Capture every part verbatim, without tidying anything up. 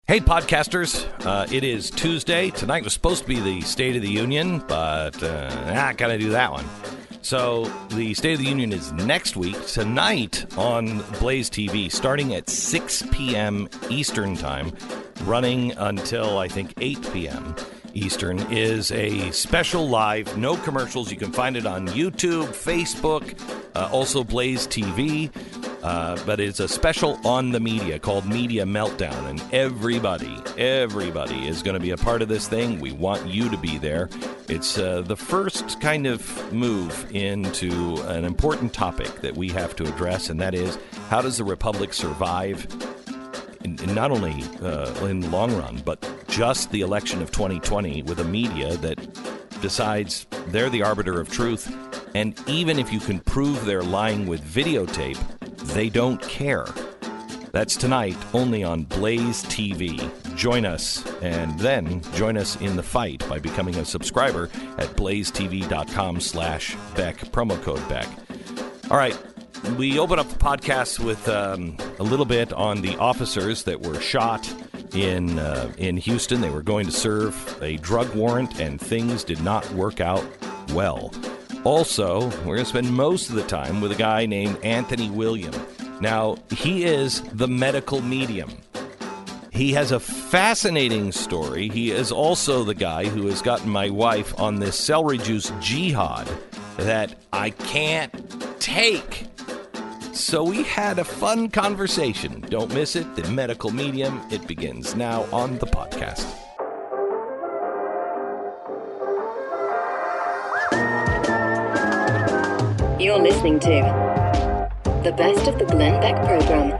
Hey, podcasters. Uh, it is Tuesday. Tonight was supposed to be the State of the Union, but uh, not going to do that one. So the State of the Union is next week, tonight on Blaze T V, starting at six p.m. Eastern Time, running until, I think, eight p.m. Eastern, is a special live, no commercials. You can find it on YouTube, Facebook, uh, also Blaze T V. Uh, but it's a special on the media called Media Meltdown, and everybody, everybody is going to be a part of this thing. We want you to be there. It's uh, the first kind of move into an important topic that we have to address, and that is, how does the Republic survive, in, in not only uh, in the long run, but just the election of twenty twenty with a media that decides they're the arbiter of truth, and even if you can prove they're lying with videotape, they don't care. That's tonight, only on Blaze T V. Join us, and then join us in the fight by becoming a subscriber at blazetv.com slash Beck, promo code Beck. All right, we open up the podcast with um, a little bit on the officers that were shot in uh, in Houston. They were going to serve a drug warrant, and things did not work out well. Also, we're going to spend most of the time with a guy named Anthony William. Now, he is the medical medium. He has a fascinating story. He is also the guy who has gotten my wife on this celery juice jihad that I can't take. So we had a fun conversation. Don't miss it. The medical medium. It begins now on the podcast. You're listening to the best of the Glenn Beck program.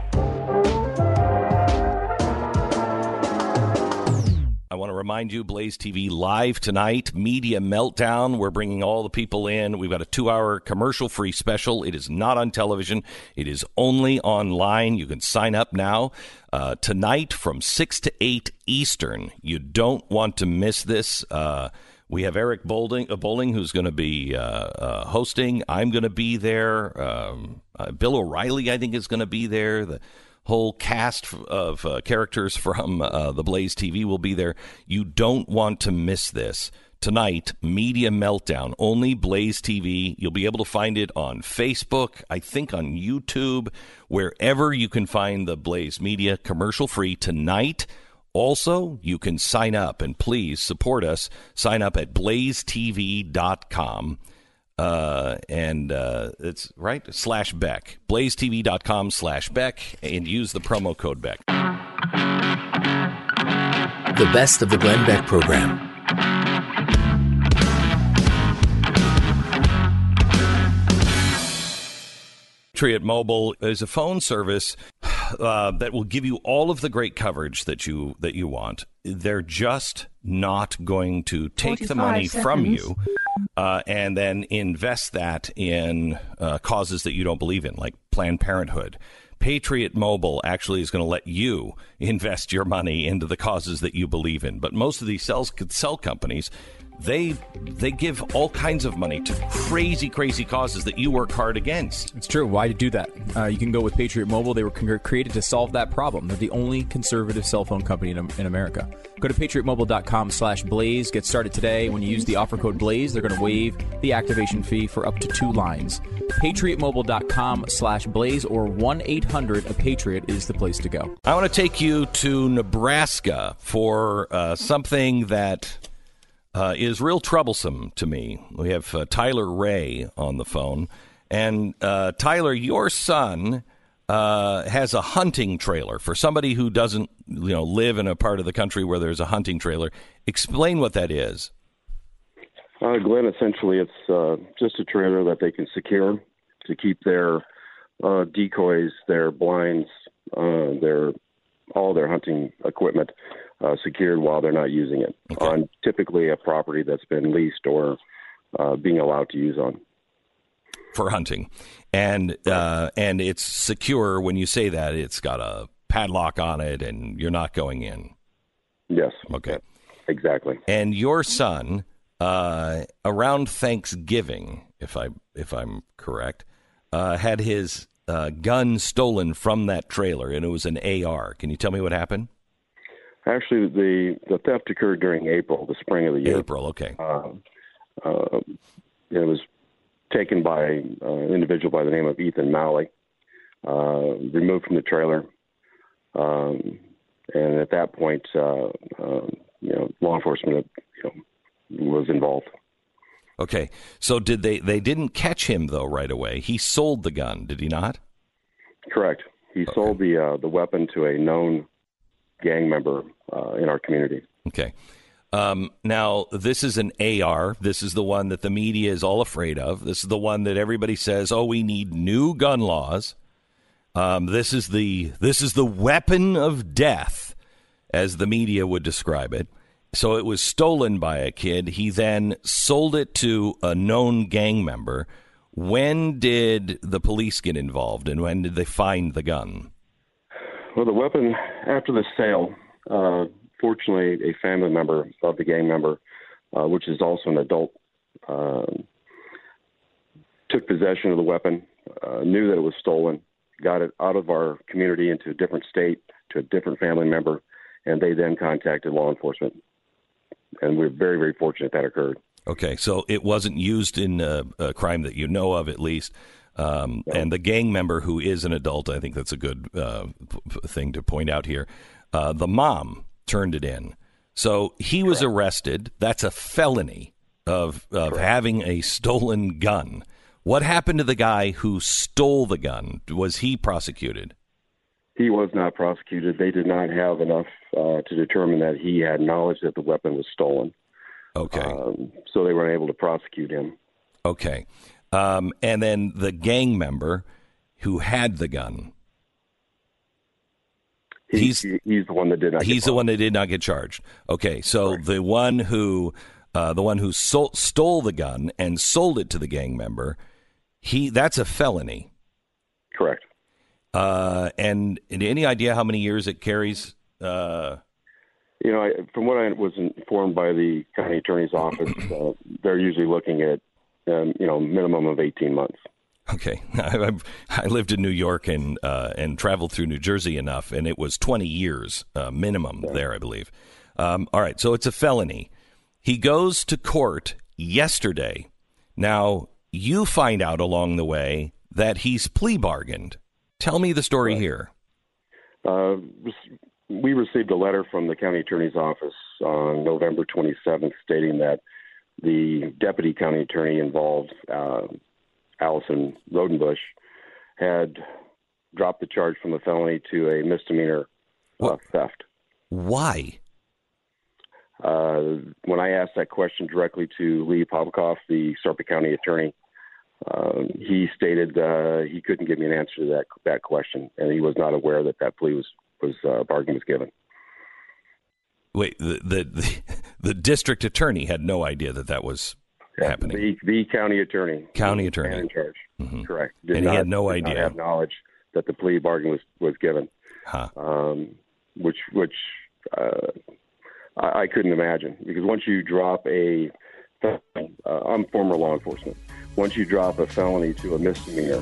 I want to remind you, Blaze T V live tonight, Media Meltdown. We're bringing all the people in. We've got a two-hour commercial-free special. It is not on television. It is only online. You can sign up now. Uh, tonight from six to eight Eastern. You don't want to miss this. Uh We have Eric Bowling, uh, Bowling who's going to be uh, uh, hosting. I'm going to be there. Um, uh, Bill O'Reilly, I think, is going to be there. The whole cast of uh, characters from uh, the Blaze T V will be there. You don't want to miss this. Tonight, Media Meltdown, only Blaze T V. You'll be able to find it on Facebook, I think on YouTube, wherever you can find the Blaze Media, commercial-free tonight. Also, you can sign up, and please support us. Sign up at blaze t v dot com, uh, and uh, it's right, slash Beck. blaze t v dot com slash Beck, and use the promo code Beck. The best of the Glenn Beck program. Patriot Mobile is a phone service uh, that will give you all of the great coverage that you that you want. They're just not going to take the money seconds. from you uh, and then invest that in uh, causes that you don't believe in, like Planned Parenthood. Patriot Mobile actually is going to let you invest your money into the causes that you believe in. But most of these cell, cell companies, They they give all kinds of money to crazy, crazy causes that you work hard against. It's true. Why do that? Uh, you can go with Patriot Mobile. They were con- created to solve that problem. They're the only conservative cell phone company in, in America. Go to patriot mobile dot com slash blaze. Get started today. When you use the offer code BLAZE, they're going to waive the activation fee for up to two lines. patriot mobile dot com slash blaze or one eight hundred a patriot is the place to go. I want to take you to Nebraska for uh, something that Uh, is real troublesome to me. We have uh, Tyler Ray on the phone. And uh, Tyler, your son uh, has a hunting trailer. For somebody who doesn't, you know, live in a part of the country where there's a hunting trailer, explain what that is. Uh, Glenn, essentially it's uh, just a trailer that they can secure to keep their uh, decoys, their blinds, uh, their all their hunting equipment Uh, secured while they're not using it okay. on typically a property that's been leased or uh, being allowed to use on. For hunting. And uh, and it's secure. When you say that, it's got a padlock on it and you're not going in. Yes. Okay. Exactly. And your son, uh, around Thanksgiving, if, I, if I'm correct, uh, had his uh, gun stolen from that trailer, and it was an A R. Can you tell me what happened? Actually, the, the theft occurred during April, the spring of the year. April, okay. Uh, uh, it was taken by uh, an individual by the name of Ethan Malley, uh, removed from the trailer. Um, and at that point, uh, uh, you know, law enforcement you know, was involved. Okay. So did they, they didn't catch him, though, right away. He sold the gun, did he not? Correct. He okay. sold the uh, the weapon to a known gang member uh, in our community. Okay. Um, now, this is an A R. This is the one that the media is all afraid of. This is the one that everybody says, oh, we need new gun laws. Um, this is the this is the weapon of death, as the media would describe it. So it was stolen by a kid. He then sold it to a known gang member. When did the police get involved, and when did they find the gun? Well, the weapon, after the sale, uh, fortunately, a family member of the gang member, uh, which is also an adult, uh, took possession of the weapon, uh, knew that it was stolen, got it out of our community into a different state to a different family member, and they then contacted law enforcement. And we're very, very fortunate that occurred. Okay, so it wasn't used in a, a crime that you know of, at least. Um, no. And the gang member, who is an adult, I think that's a good uh, p- thing to point out here. Uh, the mom turned it in. So he was Correct. arrested. That's a felony of, of having a stolen gun. What happened to the guy who stole the gun? Was he prosecuted? He was not prosecuted. They did not have enough uh, to determine that he had knowledge that the weapon was stolen. Okay. Um, so they weren't able to prosecute him. Okay. Um, and then the gang member who had the gun. He, he's he's the one that did not. He's get the one that did not get charged. Okay. So right. the one who uh, the one who sol- stole the gun and sold it to the gang member, he that's a felony. Correct. Uh, and, and any idea how many years it carries? Uh, You know, I, from what I was informed by the county attorney's office, uh, they're usually looking at, um, you know, minimum of eighteen months. Okay. I, I lived in New York and uh, and traveled through New Jersey enough, and it was twenty years uh, minimum yeah. there, I believe. Um, all right, so it's a felony. He goes to court yesterday. Now, you find out along the way that he's plea bargained. Tell me the story right. here. Uh, we received a letter from the county attorney's office on November twenty-seventh stating that the deputy county attorney involved, uh, Allison Rodenbush, had dropped the charge from a felony to a misdemeanor uh, theft. Why? Uh, when I asked that question directly to Lee Popkoff, the Sarpy County attorney, uh, he stated uh, he couldn't give me an answer to that that question, and he was not aware that that plea was was uh, bargain was given. Wait, the, the the the district attorney had no idea that that was yeah, happening. The, the county attorney, county attorney in charge, mm-hmm. correct, did and not, he had no did idea, not have knowledge that the plea bargain was was given, huh. um, which which uh, I, I couldn't imagine, because once you drop a, uh, I'm former law enforcement. Once you drop a felony to a misdemeanor,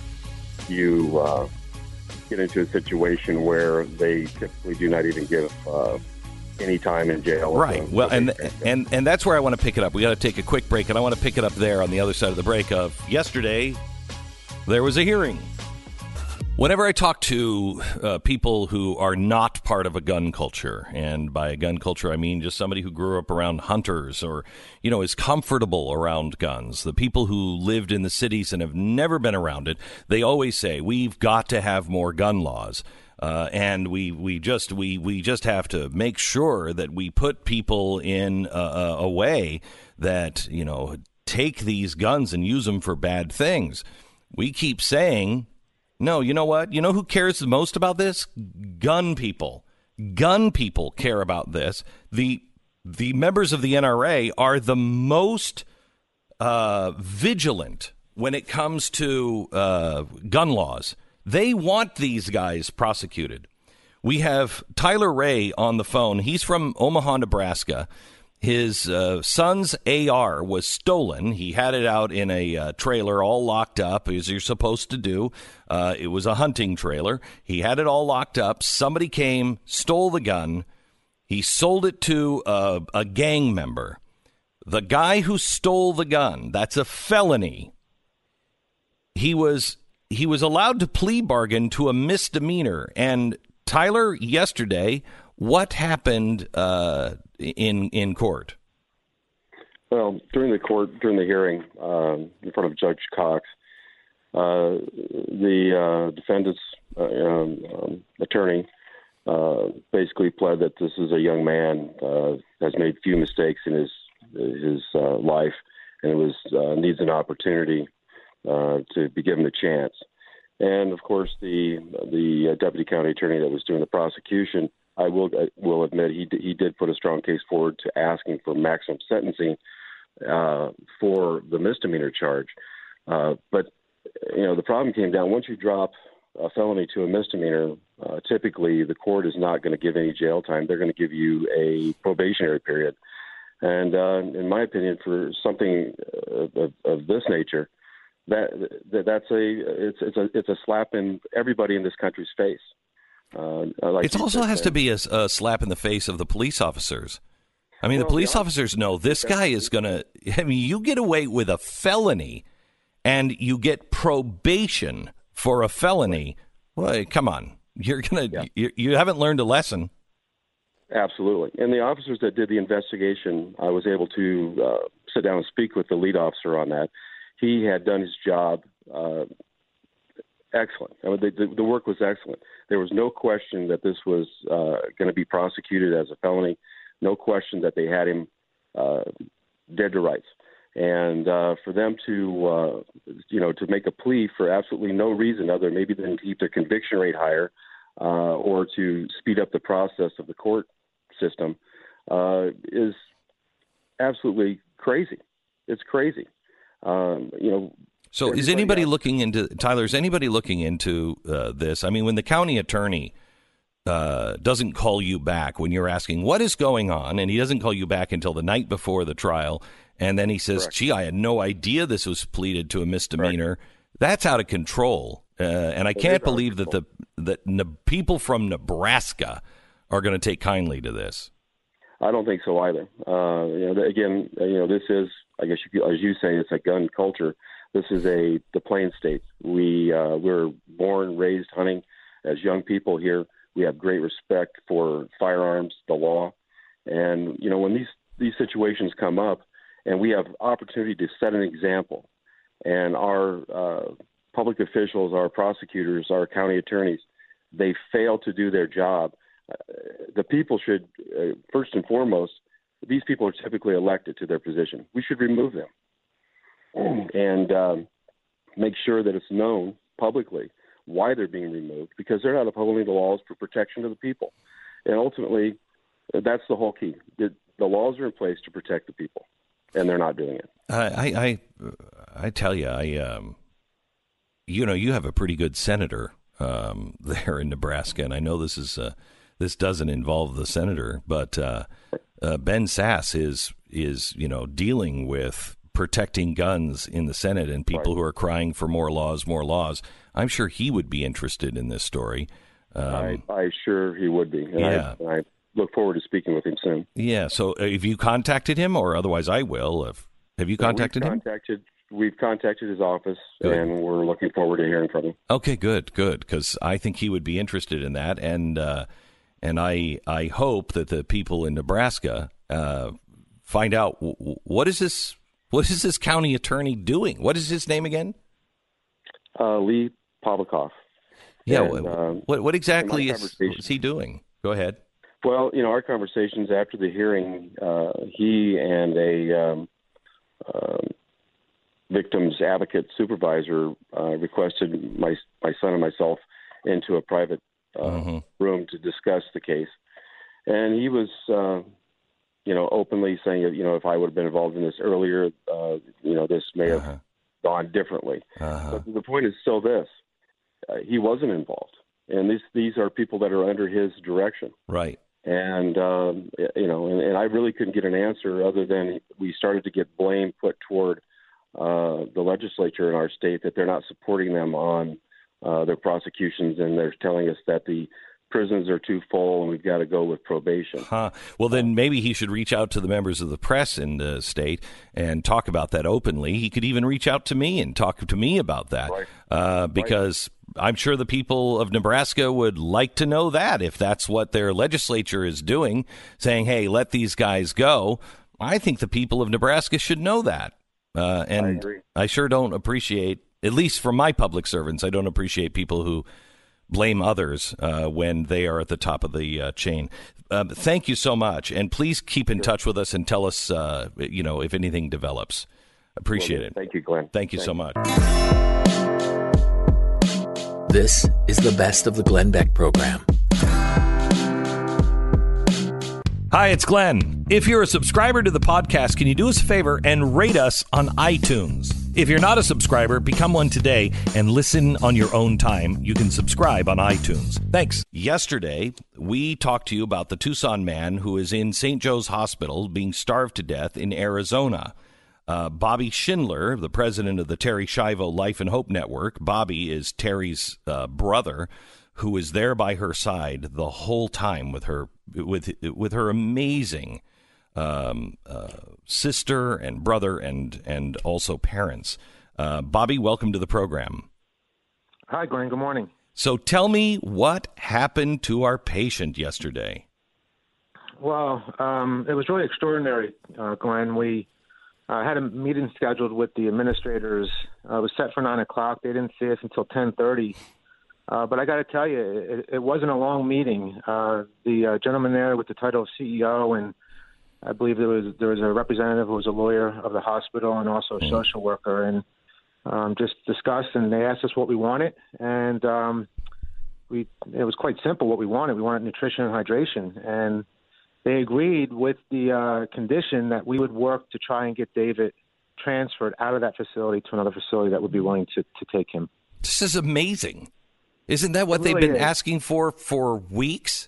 you uh, get into a situation where they typically do not even give uh, any time in jail. Right. Well, and and and that's where I want to pick it up. We got to take a quick break, and I want to pick it up there on the other side of the break. Of yesterday, there was a hearing. Whenever I talk to uh, people who are not part of a gun culture, and by a gun culture I mean just somebody who grew up around hunters or, you know, is comfortable around guns, the people who lived in the cities and have never been around it, they always say, we've got to have more gun laws. Uh, and we, we just we, we just have to make sure that we put people in a, a way that, you know, take these guns and use them for bad things. We keep saying, no, you know what? You know who cares the most about this? Gun people. Gun people care about this. The the members of the N R A are the most uh, vigilant when it comes to uh, gun laws. They want these guys prosecuted. We have Tyler Ray on the phone. He's from Omaha, Nebraska. His uh, son's A R was stolen. He had it out in a uh, trailer all locked up, as you're supposed to do. Uh, it was a hunting trailer. He had it all locked up. Somebody came, stole the gun, He sold it to a, a gang member. The guy who stole the gun, that's a felony. He was he was allowed to plea bargain to a misdemeanor. And Tyler, yesterday, what happened uh, in in court? Well, during the court, during the hearing um, in front of Judge Cox, uh, the uh, defendant's uh, um, um, attorney uh, basically pled that this is a young man uh, has made few mistakes in his his uh, life, and it was uh, needs an opportunity uh, to be given a chance. And of course, the the deputy county attorney that was doing the prosecution, I will I will admit he d- he did put a strong case forward to asking for maximum sentencing uh, for the misdemeanor charge. Uh, but you know, the problem came down once you drop a felony to a misdemeanor. Uh, typically, the court is not going to give any jail time. They're going to give you a probationary period. And uh, in my opinion, for something of, of this nature, that, that that's a it's it's a it's a slap in everybody in this country's face. Uh, like it also has to be a, a slap in the face of the police officers. I mean, well, the police yeah. officers know this guy is going to. I mean, you get away with a felony, and you get probation for a felony. Well, come on, you're gonna yeah. you, you haven't learned a lesson. Absolutely. And the officers that did the investigation, I was able to uh, sit down and speak with the lead officer on that. He had done his job uh, excellent. I mean, the, the, the work was excellent. There was no question that this was uh, going to be prosecuted as a felony. No question that they had him uh, dead to rights. And uh, for them to, uh, you know, to make a plea for absolutely no reason other maybe than to keep their conviction rate higher uh, or to speed up the process of the court system uh, is absolutely crazy. It's crazy. Um, you know. So is anybody else. looking into, Tyler, is anybody looking into uh, this? I mean, when the county attorney uh, doesn't call you back when you're asking what is going on, and he doesn't call you back until the night before the trial, and then he says, Correct. gee, I had no idea this was pleaded to a misdemeanor. Correct. That's out of control. Uh, and I can't believe that the that ne- people from Nebraska are going to take kindly to this. I don't think so either. Uh, you know, again, you know, this is, I guess, you, as you say, it's a gun culture. This is a the Plains State. We uh, we're born, raised hunting. As young people here, we have great respect for firearms, the law, and you know, when these these situations come up, and we have opportunity to set an example, and our uh, public officials, our prosecutors, our county attorneys, they fail to do their job. Uh, the people should, uh, first and foremost, these people are typically elected to their position. We should remove them and um, make sure that it's known publicly why they're being removed, because they're not upholding the laws for protection of the people. And ultimately, that's the whole key. The, the laws are in place to protect the people, and they're not doing it. I, I, I tell you, I, um, you know, you have a pretty good senator um, there in Nebraska, and I know this is uh, this doesn't involve the senator, but uh, uh, Ben Sasse is is you know dealing with protecting guns in the Senate and people right. who are crying for more laws, more laws. I'm sure he would be interested in this story. Um, I, I sure he would be. And yeah. I, I look forward to speaking with him soon. Yeah. So uh, have you contacted him, or otherwise I will? If, have you contacted we've him? Contacted, we've contacted his office, good. And we're looking forward to hearing from him. Okay, good, good, because I think he would be interested in that, and uh, and I I hope that the people in Nebraska uh, find out w- what is this what is this county attorney doing? What is his name again? Uh, Lee Pavlikoff. Yeah, and, um, what what exactly is, is he doing? Go ahead. Well, you know, our conversations after the hearing, uh, he and a um, uh, victim's advocate supervisor uh, requested my my son and myself into a private uh, mm-hmm. room to discuss the case, and he was, uh, you know, openly saying, you know, if I would have been involved in this earlier, uh, you know, this may have uh-huh. gone differently. Uh-huh. But the point is still this: uh, he wasn't involved, and these these are people that are under his direction, right? And, um, you know, and, and I really couldn't get an answer other than we started to get blame put toward uh, the legislature in our state that they're not supporting them on uh, their prosecutions. And they're telling us that the prisons are too full and we've got to go with probation. Huh. Well, then maybe he should reach out to the members of the press in the state and talk about that openly. He could even reach out to me and talk to me about that, right. uh, because right. I'm sure the people of Nebraska would like to know that if that's what their legislature is doing, saying, hey, let these guys go. I think the people of Nebraska should know that. Uh, and I agree. I sure don't appreciate, at least from my public servants, I don't appreciate people who blame others uh, when they are at the top of the uh, chain. Uh, thank you so much, and please keep in touch with us and tell us, uh, you know, if anything develops. Appreciate well, it. Thank you, Glenn. Thank you Thank so you. much. This is the Best of the Glenn Beck program. Hi, it's Glenn. If you're a subscriber to the podcast, can you do us a favor and rate us on iTunes? If you're not a subscriber, become one today and listen on your own time. You can subscribe on iTunes. Thanks. Yesterday, we talked to you about the Tucson man who is in Saint Joe's Hospital being starved to death in Arizona. Uh, Bobby Schindler, the president of the Terri Schiavo Life and Hope Network. Bobby is Terri's uh, brother, who is there by her side the whole time with her with with her amazing um, uh, sister and brother and and also parents. Uh, Bobby, welcome to the program. Hi, Glenn. Good morning. So tell me what happened to our patient yesterday. Well, um, it was really extraordinary, uh, Glenn. We uh, had a meeting scheduled with the administrators. Uh, it was set for nine o'clock. They didn't see us until ten thirty. Uh, but I got to tell you, it, it wasn't a long meeting. Uh, the uh, gentleman there with the title of C E O, and I believe there was there was a representative who was a lawyer of the hospital and also a mm. social worker, and um, just discussed. And they asked us what we wanted, and um, we it was quite simple what we wanted. We wanted nutrition and hydration, and they agreed with the uh, condition that we would work to try and get David transferred out of that facility to another facility that would be willing to, to take him. This is amazing. Isn't that what It really they've been is. asking for for weeks?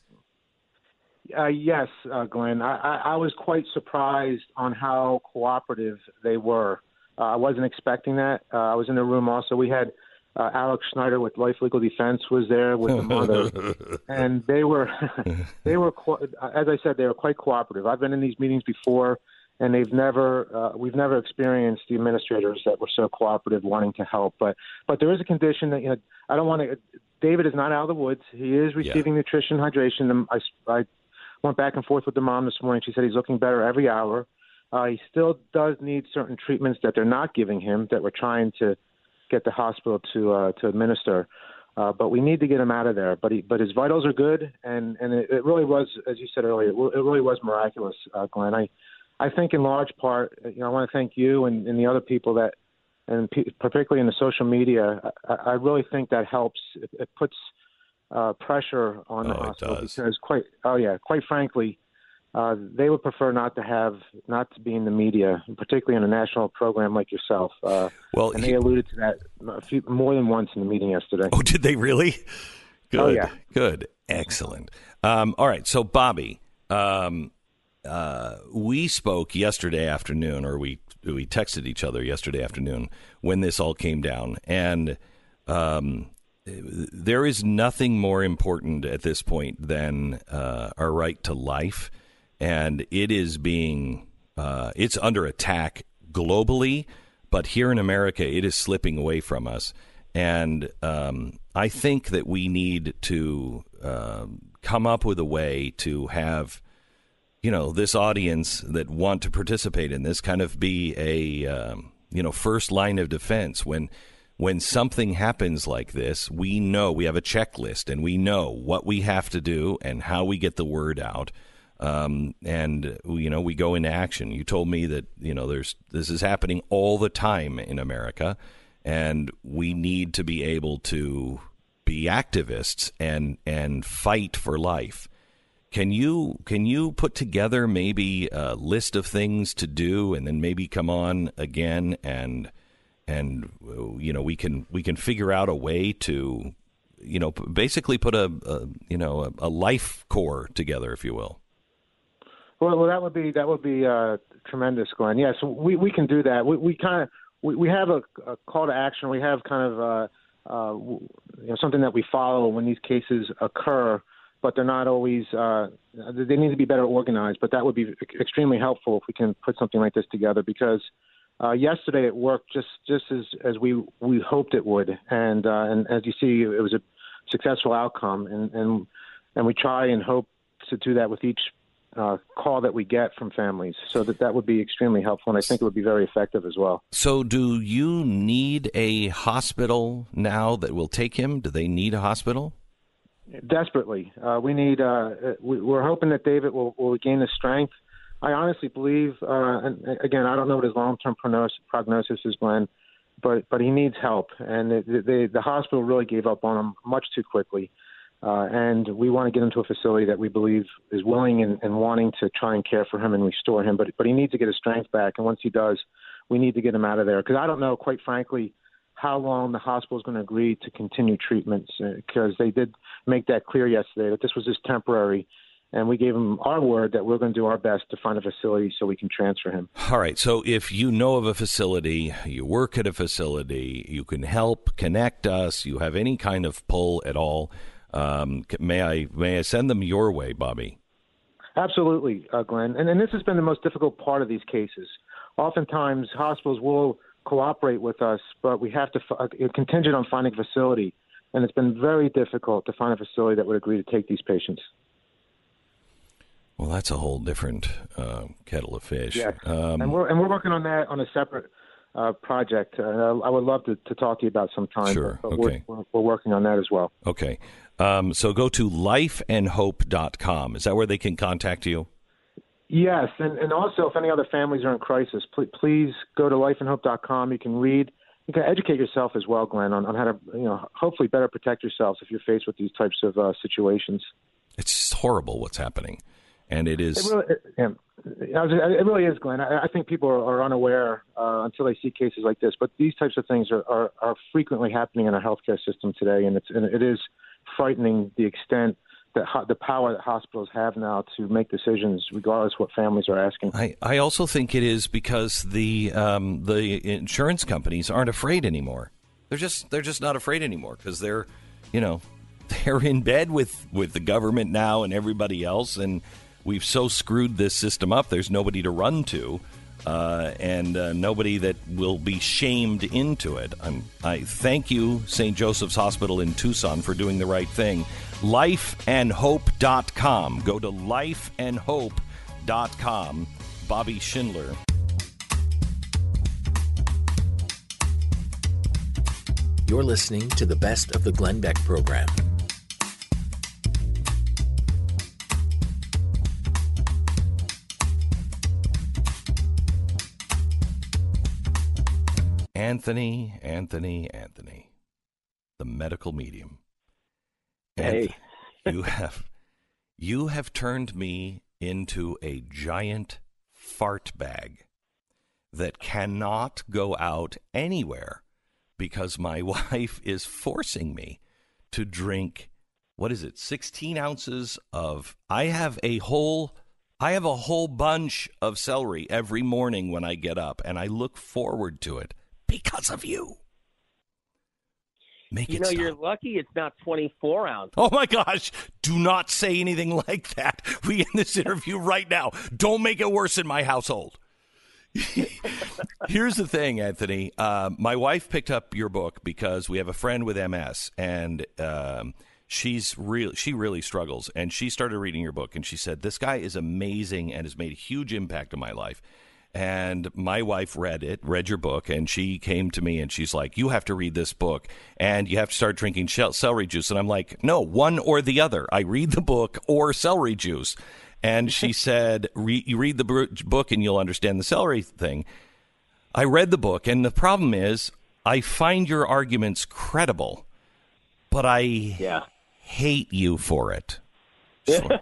Uh, yes, uh, Glenn. I, I, I was quite surprised on how cooperative they were. Uh, I wasn't expecting that. Uh, I was in the room also. We had uh, Alex Schneider with Life Legal Defense was there with the mother, and they were, they were, as I said, they were quite cooperative. I've been in these meetings before, and they've never, uh, we've never experienced the administrators that were so cooperative, wanting to help. But, but there is a condition that, you know, I don't want to. David is not out of the woods. He is receiving yeah. nutrition, hydration. I, I went back and forth with the mom this morning. She said he's looking better every hour. Uh, he still does need certain treatments that they're not giving him, that we're trying to get the hospital to uh, to administer. Uh, but we need to get him out of there. But he, but his vitals are good, and and it, it really was, as you said earlier, it, it really was miraculous, uh, Glenn. I I think in large part, you know, I want to thank you and, and the other people that, and p- particularly in the social media, I, I really think that helps. It, it puts uh, pressure on the Oh, it hospital does. because, quite, oh yeah, quite frankly, uh, they would prefer not to have, not to be in the media, particularly in a national program like yourself. Uh, Well, and he- they alluded to that a few, more than once in the meeting yesterday. Oh, did they really? Good. Oh, yeah. Good. Excellent. Um, all right. So, Bobby, um, uh, we spoke yesterday afternoon, or we we texted each other yesterday afternoon when this all came down, and um, there is nothing more important at this point than uh, our right to life, and it is being uh, it's under attack globally, but here in America, it is slipping away from us. And um, I think that we need to uh, come up with a way to have, you know, this audience that want to participate in this kind of be a, um, you know, first line of defense. When when something happens like this, we know we have a checklist and we know what we have to do and how we get the word out. Um, and, you know, we go into action. You told me that, you know, there's this is happening all the time in America. And we need to be able to be activists and and fight for life. Can you can you put together maybe a list of things to do, and then maybe come on again and and you know we can we can figure out a way to you know basically put a, a you know a, a life core together, if you will. Well, well, that would be that would be uh, tremendous, Glenn. Yes, we we can do that. We we kind of. We, we have a, a call to action. We have kind of uh, uh, you know, something that we follow when these cases occur but they're not always. Uh, they need to be better organized. But that would be extremely helpful if we can put something like this together, because uh, yesterday it worked just just as, as we we hoped it would, and uh, and as you see, it was a successful outcome, and and and we try and hope to do that with each Uh, call that we get from families, so that that would be extremely helpful, and I think it would be very effective as well. So do you need a hospital now that will take him? Do they need a hospital? Desperately. Uh, we need, uh, we, we're hoping that David will, will gain the strength. I honestly believe, uh, and again, I don't know what his long-term prognosis, prognosis is, Glenn, but, but he needs help, and the, the, the hospital really gave up on him much too quickly. Uh, and we want to get him to a facility that we believe is willing and, and wanting to try and care for him and restore him. But but he needs to get his strength back. And once he does, we need to get him out of there. Because I don't know, quite frankly, how long the hospital is going to agree to continue treatments. Because uh, they did make that clear yesterday that this was just temporary. And we gave him our word that we're going to do our best to find a facility so we can transfer him. All right. So if you know of a facility, you work at a facility, you can help, connect us, you have any kind of pull at all, Um, may I may I send them your way, Bobby? Absolutely, uh, Glenn. And, and this has been the most difficult part of these cases. Oftentimes, hospitals will cooperate with us, but we have to uh, contingent on finding a facility. And it's been very difficult to find a facility that would agree to take these patients. Well, that's a whole different uh, kettle of fish. Yes. Um, and we're and we're working on that on a separate uh, project. Uh, I would love to, to talk to you about sometime. Sure. But, but okay. We're, we're, we're working on that as well. Okay. Um, so go to life and hope dot com. Is that where they can contact you? Yes, and, and also if any other families are in crisis, please, please go to life and hope dot com. You can read, you can educate yourself as well, Glenn, on, on how to, you know, hopefully better protect yourselves if you're faced with these types of uh, situations. It's horrible what's happening, and it is. It really, it, yeah, it really is, Glenn. I, I think people are, are unaware uh, until they see cases like this, but these types of things are, are, are frequently happening in our healthcare system today, and it's and it is frightening the extent that ho- the power that hospitals have now to make decisions regardless what families are asking. I, I also think it is because the um, the insurance companies aren't afraid anymore. They're just they're just not afraid anymore because they're, you know, they're in bed with, with the government now and everybody else, and we've so screwed this system up. There's nobody to run to. Uh, and uh, nobody that will be shamed into it. I'm, I thank you, Saint Joseph's Hospital in Tucson, for doing the right thing. life and hope dot com. Go to life and hope dot com. Bobby Schindler. You're listening to the best of the Glenn Beck program. Anthony, Anthony, Anthony, the medical medium. Hey. you have you have turned me into a giant fart bag that cannot go out anywhere because my wife is forcing me to drink, what is it, sixteen ounces of, I have a whole, I have a whole bunch of celery every morning when I get up, and I look forward to it. Because of you. Make you it know, stop. You're lucky it's not twenty-four ounces. Oh, my gosh. Do not say anything like that. We end this interview right now. Don't make it worse in my household. Here's the thing, Anthony. Uh, my wife picked up your book because we have a friend with M S, and um, she's real. She really struggles. And she started reading your book, and she said, this guy is amazing and has made a huge impact on my life. And my wife read it, read your book, and she came to me and she's like, you have to read this book and you have to start drinking celery juice. And I'm like, no, one or the other. I read the book or celery juice. And she said, Re- you read the book and you'll understand the celery thing. I read the book, and the problem is I find your arguments credible, but I yeah. hate you for it. Look,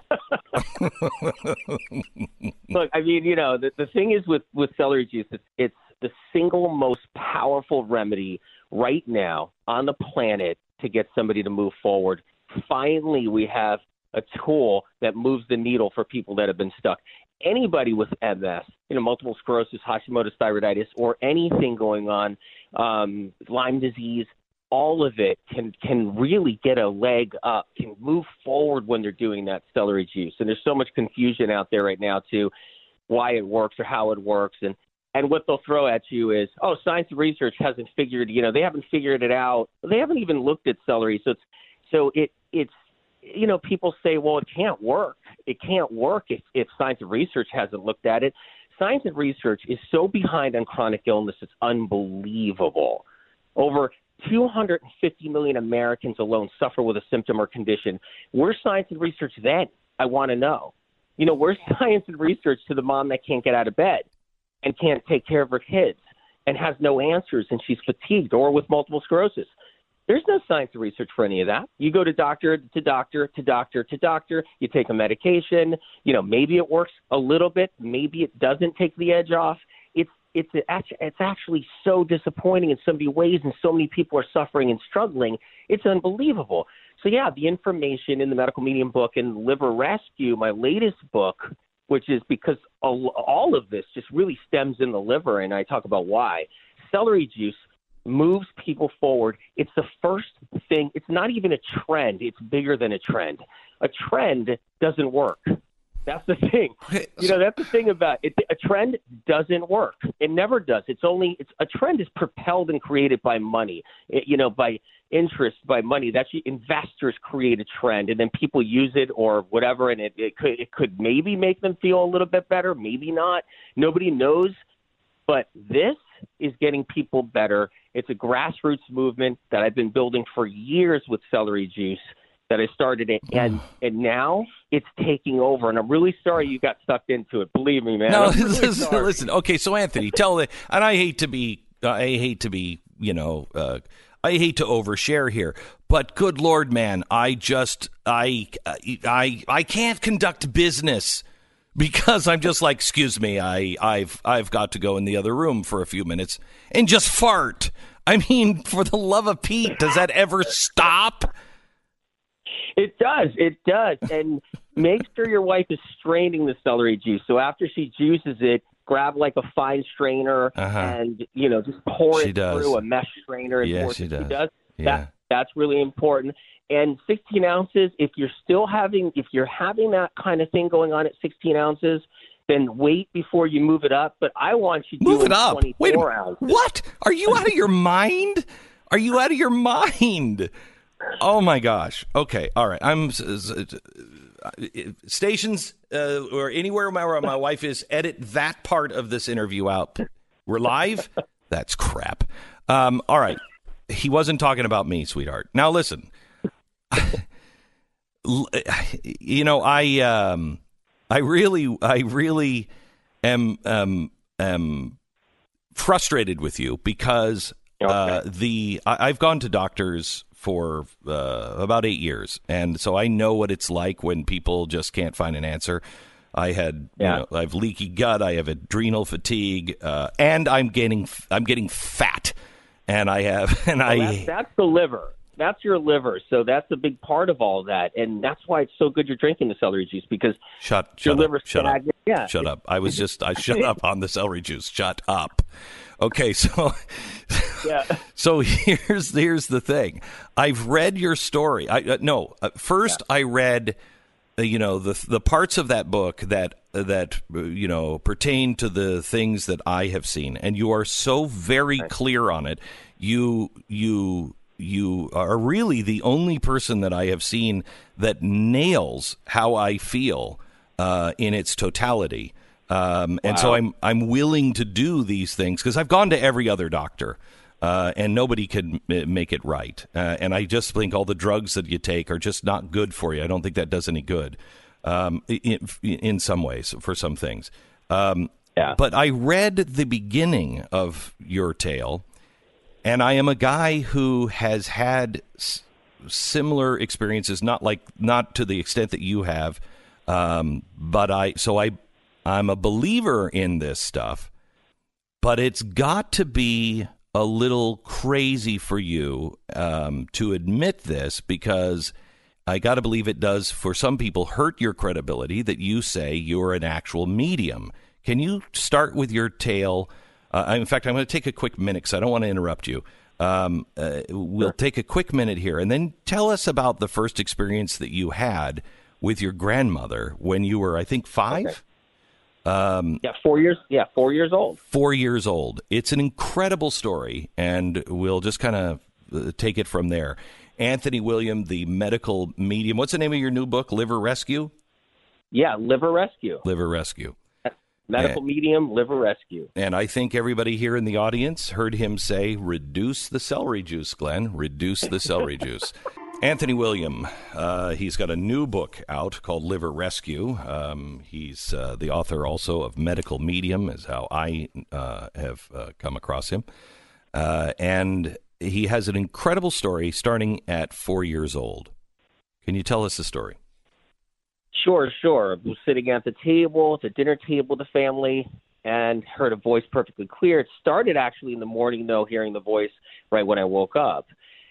I mean, you know, the, the thing is with, with celery juice, it's, it's the single most powerful remedy right now on the planet to get somebody to move forward. Finally, we have a tool that moves the needle for people that have been stuck. Anybody with M S, you know, multiple sclerosis, Hashimoto's thyroiditis, or anything going on, um, Lyme disease, all of it can can really get a leg up, can move forward when they're doing that celery juice. And there's so much confusion out there right now, too, why it works or how it works. And, and what they'll throw at you is, oh, science and research hasn't figured, you know, they haven't figured it out. They haven't even looked at celery. So it's, so it it's, you know, people say, well, it can't work. It can't work if, if science and research hasn't looked at it. Science and research is so behind on chronic illness, it's unbelievable. Over two hundred fifty million Americans alone suffer with a symptom or condition. Where's science and research then? I want to know. You know, where's science and research to the mom that can't get out of bed and can't take care of her kids and has no answers and she's fatigued, or with multiple sclerosis? There's no science and research for any of that. You go to doctor to doctor to doctor to doctor. You take a medication. You know, maybe it works a little bit. Maybe it doesn't take the edge off. It's it's it's actually so disappointing in so many ways, and so many people are suffering and struggling. It's unbelievable. So, yeah, the information in the Medical Medium book and Liver Rescue, my latest book, which is because all of this just really stems in the liver, and I talk about why. Celery juice moves people forward. It's the first thing. It's not even a trend. It's bigger than a trend. A trend doesn't work. That's the thing. You know, that's the thing about it. A trend doesn't work. It never does. It's only it's a trend is propelled and created by money, it, you know, by interest, by money. That's investors create a trend, and then people use it or whatever, and it, it could it could maybe make them feel a little bit better, maybe not. Nobody knows. But this is getting people better. It's a grassroots movement that I've been building for years with celery juice that I started it, and and now it's taking over. And I'm really sorry you got sucked into it. Believe me, man. No, really listen, listen. Okay, so Anthony, tell the, and I hate to be, uh, I hate to be, you know, uh, I hate to overshare here, but good Lord, man, I just, I, I, I can't conduct business. Because I'm just like, excuse me, I, I've I've got to go in the other room for a few minutes and just fart. I mean, for the love of Pete, does that ever stop? It does. It does. And make sure your wife is straining the celery juice. So after she juices it, grab like a fine strainer uh-huh. and, you know, just pour she it does. through a mesh strainer. And yeah, pour she it. does. She does. Yeah. That, that's really important. And sixteen ounces, if you're still having, if you're having that kind of thing going on at sixteen ounces, then wait before you move it up. But I want you to move do it up. twenty-four Wait, ounces. What? Are you out of your mind? Are you out of your mind? Oh my gosh. Okay. All right. I'm uh, stations uh, or anywhere where my wife is. Edit that part of this interview out. We're live. That's crap. Um, all right. He wasn't talking about me, sweetheart. Now listen. You know, I um, I really, I really am um, am frustrated with you because uh, okay. the I, I've gone to doctors for uh, about eight years, and so I know what it's like when people just can't find an answer. I had, yeah. you know, I have leaky gut, I have adrenal fatigue, uh, and I'm getting, I'm getting fat, and I have, and well, I that's, that's the liver. That's your liver, so that's a big part of all that, and that's why it's so good you're drinking the celery juice because shut, your shut liver up, shut stagnant. up, yeah. shut up. I was just, I shut up on the celery juice. Shut up. Okay, so, yeah. so here's here's the thing. I've read your story. I uh, no, uh, first yeah. I read, uh, you know, the the parts of that book that uh, that uh, you know pertain to the things that I have seen, and you are so very right. clear on it. You you. You are really the only person that I have seen that nails how I feel uh, in its totality. Um, and wow. so I'm I'm willing to do these things because I've gone to every other doctor uh, and nobody could m- make it right. Uh, and I just think all the drugs that you take are just not good for you. I don't think that does any good um, in, in some ways for some things. Um, yeah. But I read the beginning of your tale. And I am a guy who has had s- similar experiences, not like not to the extent that you have, um, but I so I I'm a believer in this stuff. But it's got to be a little crazy for you um, to admit this, because I got to believe it does for some people hurt your credibility that you say you're an actual medium. Can you start with your tale? Uh, in fact, I'm going to take a quick minute because I don't want to interrupt you. Um, uh, we'll sure. take a quick minute here, and then tell us about the first experience that you had with your grandmother when you were, I think, five? Okay. Um, yeah, four years. Yeah, four years old. Four years old. It's an incredible story, and we'll just kind of uh, take it from there. Anthony William, the medical medium. What's the name of your new book, Liver Rescue? Yeah, Liver Rescue. Liver Rescue. Medical and, medium, liver rescue. And I think everybody here in the audience heard him say, reduce the celery juice, Glenn. Reduce the celery juice. Anthony William, uh, he's got a new book out called Liver Rescue. Um, he's uh, the author also of Medical Medium, is how I uh, have uh, come across him. Uh, and he has an incredible story starting at four years old. Can you tell us the story? Sure, sure. I was sitting at the table, at the dinner table with the family, and heard a voice perfectly clear. It started actually in the morning, though, hearing the voice right when I woke up.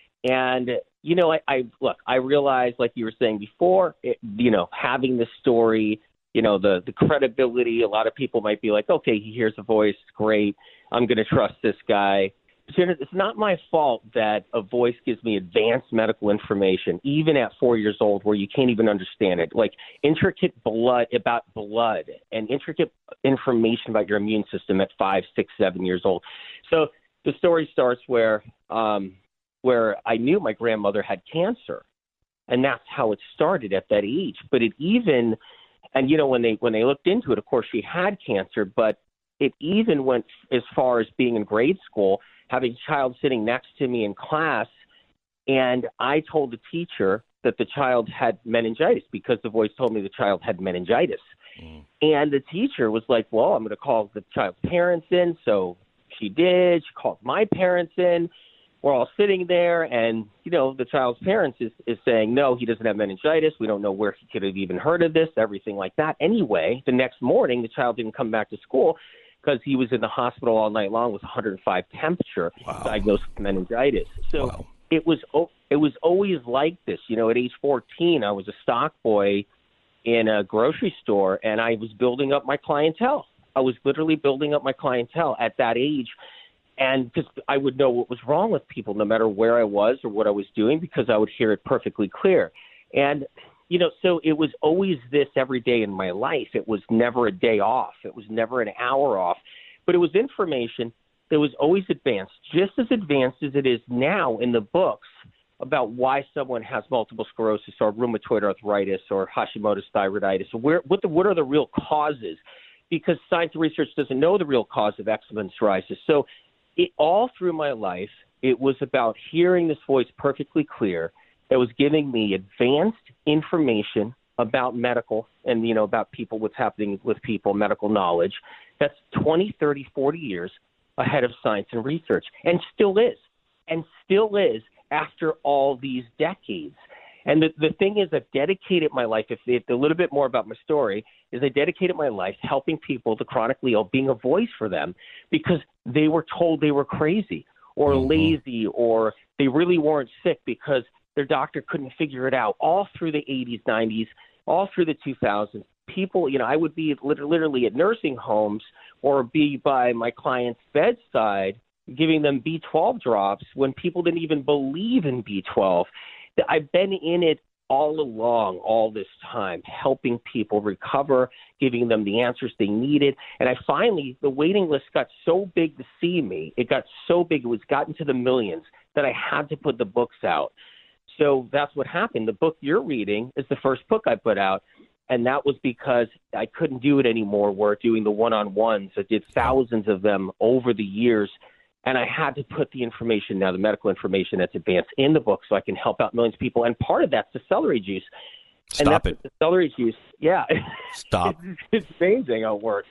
And, you know, I, I look, I realized, like you were saying before, it, you know, having this story, you know, the, the credibility, a lot of people might be like, okay, he hears a voice, great, I'm going to trust this guy. It's not my fault that a voice gives me advanced medical information, even at four years old, where you can't even understand it, like intricate blood about blood and intricate information about your immune system at five, six, seven years old. So the story starts where um, where I knew my grandmother had cancer, and that's how it started at that age. But it even, and you know, when they when they looked into it, of course, she had cancer, but it even went as far as being in grade school, having a child sitting next to me in class, and I told the teacher that the child had meningitis because the voice told me the child had meningitis. Mm. And the teacher was like, well, I'm going to call the child's parents in. So she did. She called my parents in. We're all sitting there, and, you know, the child's parents is, is saying, no, he doesn't have meningitis. We don't know where he could have even heard of this, everything like that. Anyway, the next morning, the child didn't come back to school because he was in the hospital all night long with one hundred five temperature, wow. diagnosed with meningitis. So wow. it was it was always like this. You know, at age fourteen, I was a stock boy in a grocery store, and I was building up my clientele. I was literally building up my clientele at that age, and because I would know what was wrong with people no matter where I was or what I was doing, because I would hear it perfectly clear. And you know, so it was always this every day in my life. It was never a day off. It was never an hour off. But it was information that was always advanced, just as advanced as it is now in the books about why someone has multiple sclerosis or rheumatoid arthritis or Hashimoto's thyroiditis. Where, what, the, what are the real causes? Because science and research doesn't know the real cause of eczema and psoriasis. So it, all through my life, it was about hearing this voice perfectly clear that was giving me advanced information about medical and, you know, about people, what's happening with people, medical knowledge. That's twenty, thirty, forty years ahead of science and research, and still is, and still is after all these decades. And the, the thing is, I've dedicated my life, if, if a little bit more about my story, is I dedicated my life helping people, the chronically ill, being a voice for them because they were told they were crazy or mm-hmm. lazy, or they really weren't sick because their doctor couldn't figure it out. All through the eighties, nineties, all through the two thousands, people, you know, I would be literally at nursing homes or be by my client's bedside giving them B twelve drops when people didn't even believe in B twelve. I've been in it all along, all this time, helping people recover, giving them the answers they needed. And I finally, the waiting list got so big to see me. It got so big, it was gotten to the millions that I had to put the books out. So that's what happened. The book you're reading is the first book I put out, and that was because I couldn't do it anymore. We're doing the one-on-ones. I did thousands of them over the years, and I had to put the information now, the medical information that's advanced, in the book so I can help out millions of people. And part of that's the celery juice. Stop and that's it. The celery juice, yeah. Stop. it's, it's amazing how it works.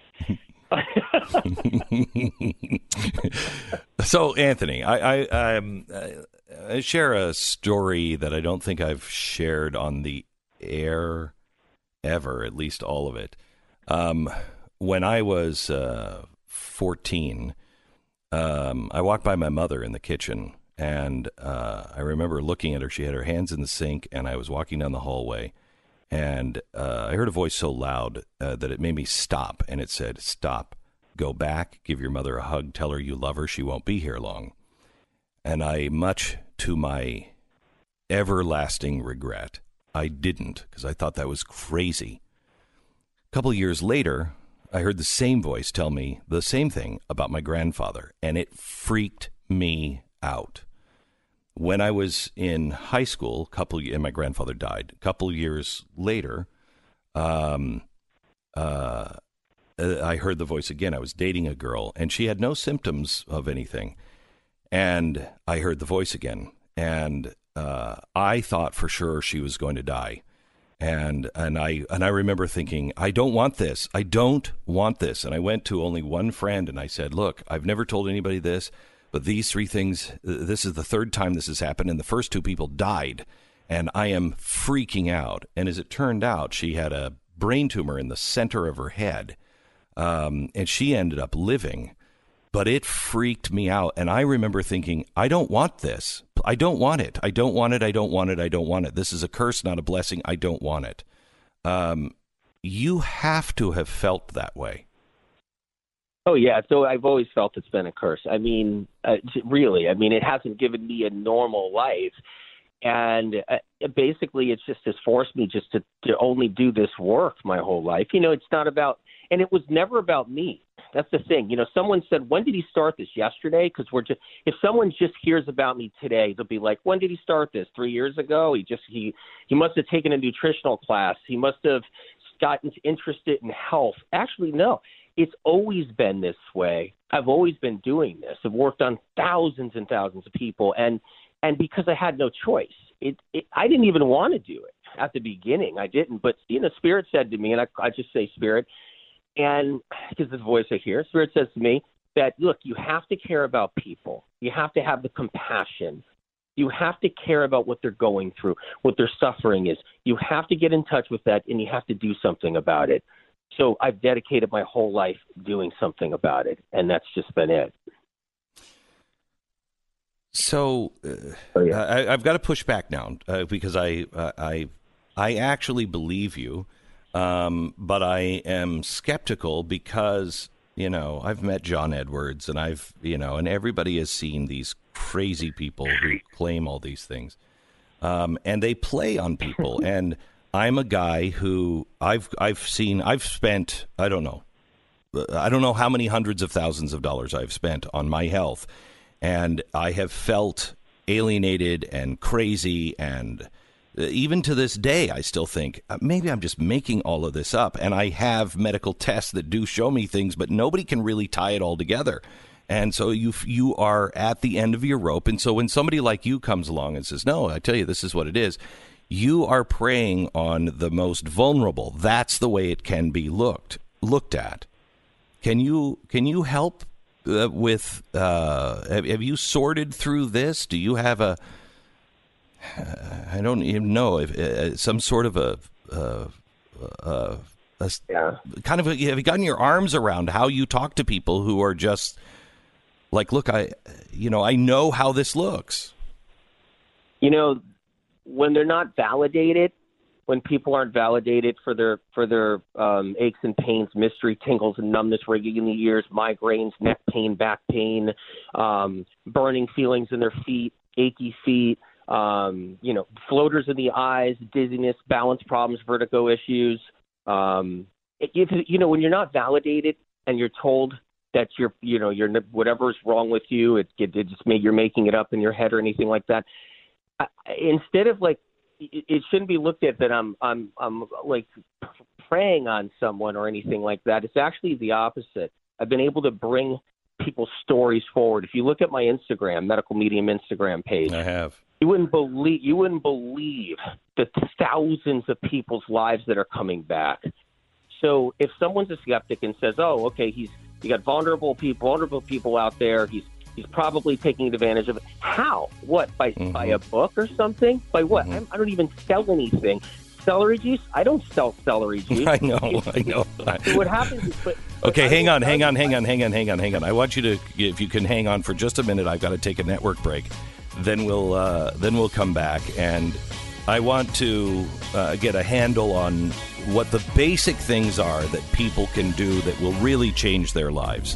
So, Anthony, I, I, um, I share a story that I don't think I've shared on the air ever, at least all of it. Um, when I was uh, fourteen, um, I walked by my mother in the kitchen, and uh, I remember looking at her. She had her hands in the sink, and I was walking down the hallway, and uh, I heard a voice so loud uh, that it made me stop, and it said, "Stop, go back, give your mother a hug, tell her you love her, she won't be here long." And I, much to my everlasting regret, I didn't, because I thought that was crazy. A couple of years later, I heard the same voice tell me the same thing about my grandfather, and it freaked me out. When I was in high school, couple and my grandfather died. A couple years later, um, uh, I heard the voice again. I was dating a girl, and she had no symptoms of anything. And I heard the voice again, and uh, I thought for sure she was going to die. And and I and I remember thinking, I don't want this. I don't want this. And I went to only one friend, and I said, look, I've never told anybody this, but these three things, this is the third time this has happened, and the first two people died, and I am freaking out. And as it turned out, she had a brain tumor in the center of her head, um, and she ended up living. But it freaked me out. And I remember thinking, I don't want this. I don't want it. I don't want it. I don't want it. I don't want it. This is a curse, not a blessing. I don't want it. Um, you have to have felt that way. Oh, yeah. So I've always felt it's been a curse. I mean, uh, really, I mean, it hasn't given me a normal life. And uh, basically, it's just has forced me just to, to only do this work my whole life. You know, it's not about, and it was never about me. That's the thing. You know, someone said, when did he start this? Yesterday? Because we're just, if someone just hears about me today, they'll be like, when did he start this? Three years ago? He just, he, he must have taken a nutritional class. He must have gotten interested in health. Actually, no, it's always been this way. I've always been doing this. I've worked on thousands and thousands of people. And, and because I had no choice, it, it, I didn't even want to do it at the beginning. I didn't. But, you know, Spirit said to me, and I, I just say Spirit, and because this voice I hear, Spirit says to me that, look, you have to care about people. You have to have the compassion. You have to care about what they're going through, what their suffering is. You have to get in touch with that, and you have to do something about it. So I've dedicated my whole life doing something about it, and that's just been it. So uh, oh, yeah. I, I've got to push back now uh, because I, uh, I, I actually believe you. Um, but I am skeptical because, you know, I've met John Edwards and I've, you know, and everybody has seen these crazy people who claim all these things. Um, and they play on people. And I'm a guy who I've, I've seen, I've spent, I don't know, I don't know how many hundreds of thousands of dollars I've spent on my health. And I have felt alienated and crazy, and even to this day, I still think uh, maybe I'm just making all of this up. And I have medical tests that do show me things, but nobody can really tie it all together. And so you you are at the end of your rope. And so when somebody like you comes along and says, no, I tell you, this is what it is, you are preying on the most vulnerable. That's the way it can be looked looked at. Can you can you help uh, with uh, have, have you sorted through this? Do you have a I don't even know if uh, some sort of a, uh, uh, a yeah. kind of a, have you gotten your arms around how you talk to people who are just like, look, I, you know, I know how this looks. You know, when they're not validated, when people aren't validated for their for their um, aches and pains, mystery, tingles, and numbness, ringing in the ears, migraines, neck pain, back pain, um, burning feelings in their feet, achy feet. Um, you know, floaters in the eyes, dizziness, balance problems, vertigo issues. Um, if, you know, when you're not validated and you're told that you're, you know, you're whatever's wrong with you, it, it, it just made you're making it up in your head or anything like that. I, instead of like, it, it shouldn't be looked at that I'm, I'm, I'm like preying on someone or anything like that. It's actually the opposite. I've been able to bring people's stories forward. If you look at my Instagram, Medical Medium Instagram page, I have. You wouldn't believe you wouldn't believe the thousands of people's lives that are coming back. So if someone's a skeptic and says, "Oh, okay, he's you got vulnerable people, vulnerable people out there. He's he's probably taking advantage of it." How? What? By mm-hmm. by a book or something? By what? Mm-hmm. I don't even sell anything. Celery juice? I don't sell celery juice. I know. I know. So what happens is, but, okay, hang on, hang on, hang on, hang on, hang on, hang on. I want you to, if you can hang on for just a minute. I've got to take a network break. Then we'll uh, then we'll come back, and I want to uh, get a handle on what the basic things are that people can do that will really change their lives.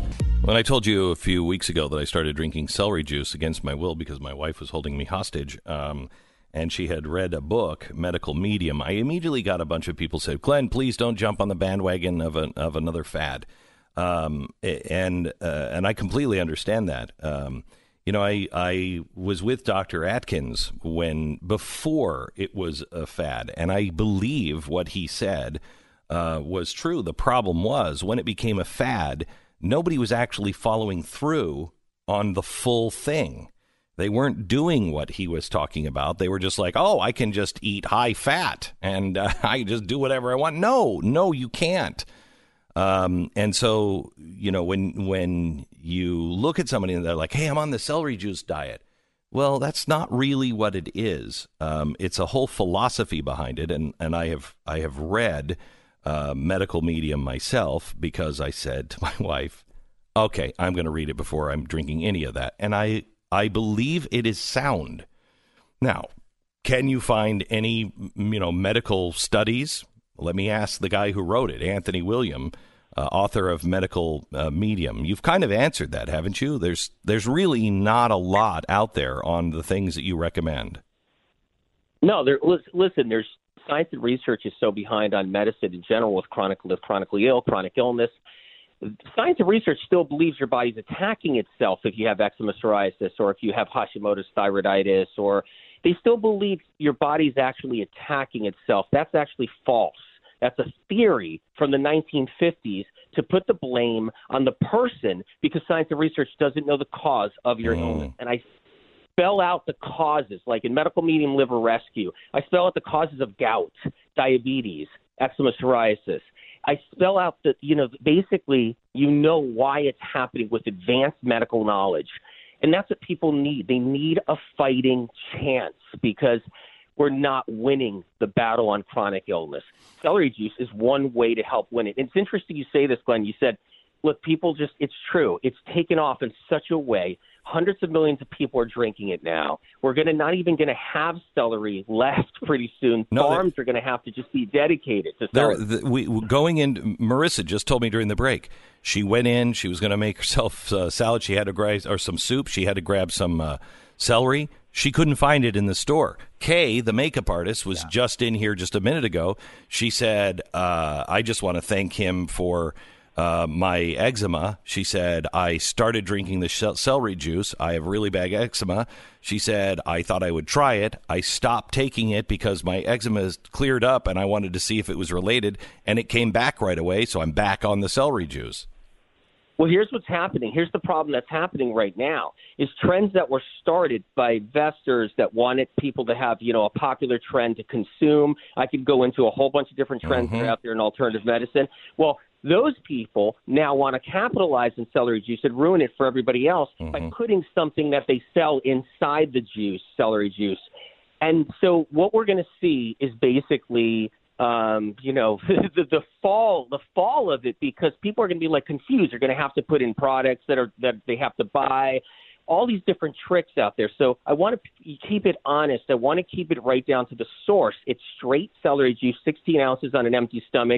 When I told you a few weeks ago that I started drinking celery juice against my will because my wife was holding me hostage, um, and she had read a book, Medical Medium, I immediately got a bunch of people said, Glenn, please don't jump on the bandwagon of a, of another fad. Um, and uh, and I completely understand that. Um, you know, I I was with Doctor Atkins when before it was a fad, and I believe what he said uh, was true. The problem was when it became a fad, nobody was actually following through on the full thing. They weren't doing what he was talking about. They were just like, oh, I can just eat high fat and uh, I can just do whatever I want. No, no, you can't. Um, and so, you know, when when you look at somebody and they're like, hey, I'm on the celery juice diet. Well, that's not really what it is. Um, it's a whole philosophy behind it. And, and I have I have read uh, Medical Medium myself because I said to my wife, OK, I'm going to read it before I'm drinking any of that. And I I believe it is sound. Now, can you find any, you know, medical studies? Let me ask the guy who wrote it, Anthony William, uh, author of Medical uh, Medium. You've kind of answered that, haven't you? There's there's really not a lot out there on the things that you recommend. No, there, listen, there's science and research is so behind on medicine in general with chronic, with chronically ill, chronic illness. Science and research still believes your body's attacking itself if you have eczema, psoriasis, or if you have Hashimoto's thyroiditis, or they still believe your body's actually attacking itself. That's actually false. That's a theory from the nineteen fifties to put the blame on the person because science and research doesn't know the cause of your mm. illness. And I spell out the causes, like in Medical Medium Liver Rescue. I spell out the causes of gout, diabetes, eczema, psoriasis. I spell out that, you know, basically you know why it's happening with advanced medical knowledge. And that's what people need. They need a fighting chance because we're not winning the battle on chronic illness. Celery juice is one way to help win it. And it's interesting you say this, Glenn. You said, look, people just, it's true. It's taken off in such a way. Hundreds of millions of people are drinking it now. We're going to not even going to have celery left pretty soon. No, Farms they, are going to have to just be dedicated to celery. The, we going in. Marissa just told me during the break. She went in. She was going to make herself uh, salad. She had to grab or some soup. She had to grab some uh, celery. She couldn't find it in the store. Kay, the makeup artist, was yeah. just in here just a minute ago. She said, uh, "I just want to thank him for." Uh, my eczema, she said, I started drinking the sh- celery juice. I have really bad eczema. She said, I thought I would try it. I stopped taking it because my eczema is cleared up and I wanted to see if it was related. And it came back right away. So I'm back on the celery juice. Well, here's what's happening. Here's the problem that's happening right now is trends that were started by investors that wanted people to have, you know, a popular trend to consume. I could go into a whole bunch of different trends mm-hmm. that are out there in alternative medicine. Well, those people now want to capitalize on celery juice and ruin it for everybody else mm-hmm. by putting something that they sell inside the juice, celery juice. And so what we're going to see is basically, um, you know, the, the fall, the fall of it, because people are going to be like confused. They're going to have to put in products that are that they have to buy, all these different tricks out there. So I want to keep it honest. I want to keep it right down to the source. It's straight celery juice, sixteen ounces on an empty stomach.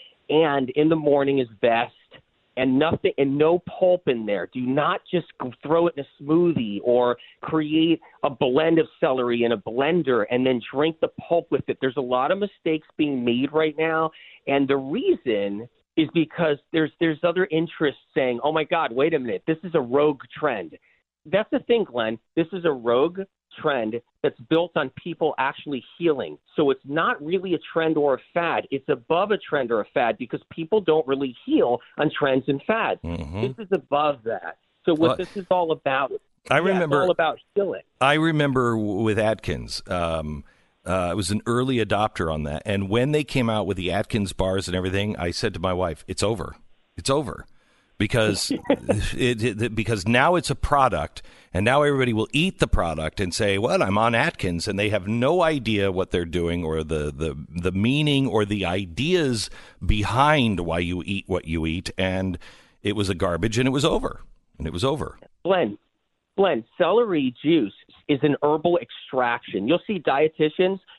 And in the morning is best, and nothing and no pulp in there. Do not just throw it in a smoothie or create a blend of celery in a blender and then drink the pulp with it. There's a lot of mistakes being made right now, and the reason is because there's there's other interests saying, "Oh my God, wait a minute, this is a rogue trend." That's the thing, Glenn. This is a rogue trend that's built on people actually healing. So it's not really a trend or a fad. It's above a trend or a fad because people don't really heal on trends and fads. Mm-hmm. This is above that. So what well, this is all about, I yeah, remember, it's all about healing. I remember with Atkins, um, uh, I was an early adopter on that. And when they came out with the Atkins bars and everything, I said to my wife, it's over. It's over. Because it, it because now it's a product, and now everybody will eat the product and say, well, I'm on Atkins, and they have no idea what they're doing or the, the, the meaning or the ideas behind why you eat what you eat, and it was a garbage, and it was over, and it was over. Glenn, Glenn, celery juice is an herbal extraction. You'll see dietitians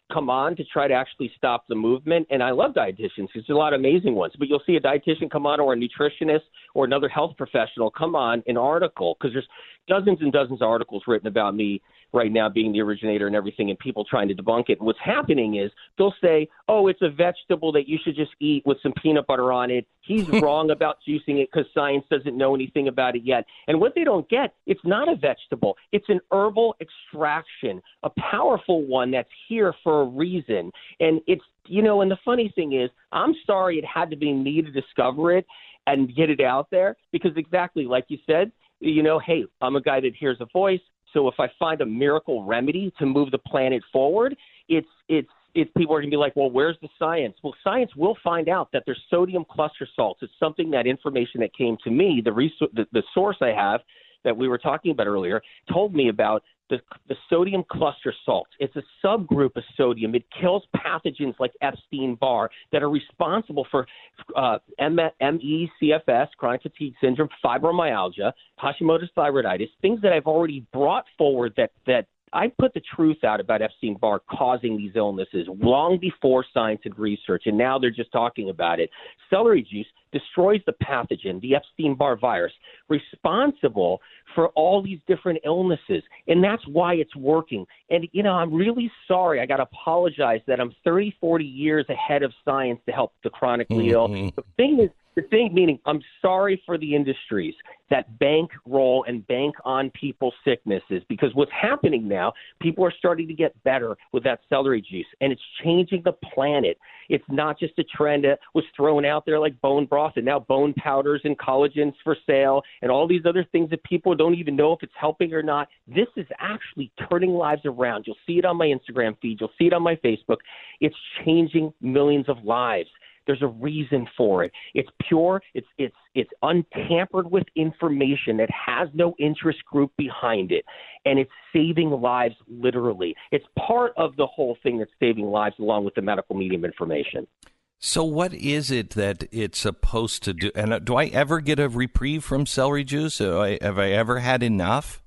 come on to try to actually stop the movement. And I love dietitians because there's a lot of amazing ones. But you'll see a dietitian come on or a nutritionist or another health professional come on an article, because there's dozens and dozens of articles written about me right now being the originator and everything, and people trying to debunk it. And what's happening is they'll say, oh, it's a vegetable that you should just eat with some peanut butter on it. He's wrong about juicing it because science doesn't know anything about it yet. And what they don't get, it's not a vegetable. It's an herbal extraction, a powerful one that's here for a reason. And it's, you know, and the funny thing is, I'm sorry it had to be me to discover it and get it out there, because exactly like you said, you know, hey, I'm a guy that hears a voice. So if I find a miracle remedy to move the planet forward, it's it's it's people are going to be like, well, where's the science? Well, science will find out that there's sodium cluster salts. It's something, that information that came to me, the, res- the, the source I have that we were talking about earlier told me about the, the sodium cluster salts. It's a subgroup of sodium. It kills pathogens like Epstein-Barr that are responsible for uh, M E C F S, chronic fatigue syndrome, fibromyalgia, Hashimoto's thyroiditis, things that I've already brought forward that, that I put the truth out about Epstein-Barr causing these illnesses long before science and research, and now they're just talking about it. Celery juice destroys the pathogen, the Epstein-Barr virus, responsible for all these different illnesses, and that's why it's working. And, you know, I'm really sorry. I got to apologize that I'm thirty, forty years ahead of science to help the chronically ill. The thing is, The thing, meaning I'm sorry for the industries that bankroll and bank on people's sicknesses, because what's happening now, people are starting to get better with that celery juice, and it's changing the planet. It's not just a trend that was thrown out there like bone broth, and now bone powders and collagens for sale and all these other things that people don't even know if it's helping or not. This is actually turning lives around. You'll see it on my Instagram feed. You'll see it on my Facebook. It's changing millions of lives. There's a reason for it. It's pure. It's it's it's untampered with information that has no interest group behind it, and it's saving lives literally. It's part of the whole thing that's saving lives, along with the medical medium information. So what is it that it's supposed to do? And do I ever get a reprieve from celery juice? Have I, have I ever had enough?